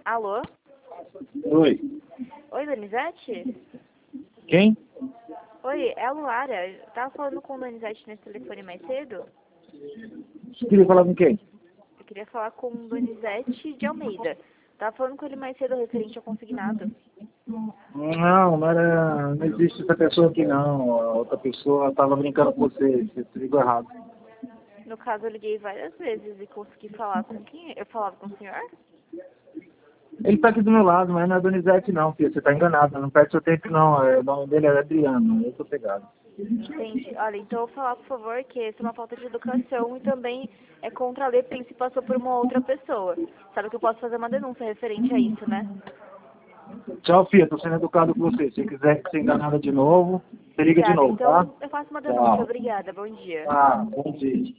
Alô? Oi. Oi, Donizete? Quem? Oi, é a Luara. Eu tava falando com o Donizete nesse telefone mais cedo. Você queria falar com quem? Eu queria falar com o Donizete de Almeida. Tava falando com ele mais cedo referente ao consignado. Não existe essa pessoa aqui não. A outra pessoa estava brincando com você. Você ligou errado. No caso, eu liguei várias vezes e consegui falar com quem? Eu falava com o senhor? Ele está aqui do meu lado, mas não é Donizete não, filho. Você está enganado. Não perde seu tempo não. O nome dele é Adriano. Eu tô pegado. Entendi. Olha, então eu vou falar, por favor, que isso é uma falta de educação e também é contra a lei porque se passou por uma outra pessoa. Sabe que eu posso fazer uma denúncia referente a isso, né? Tchau, filho. Estou sendo educado com você. Se quiser ser enganada de novo, você liga de Obrigada. novo, tá? Então eu faço uma denúncia. Tchau. Obrigada. Bom dia. Ah, bom dia.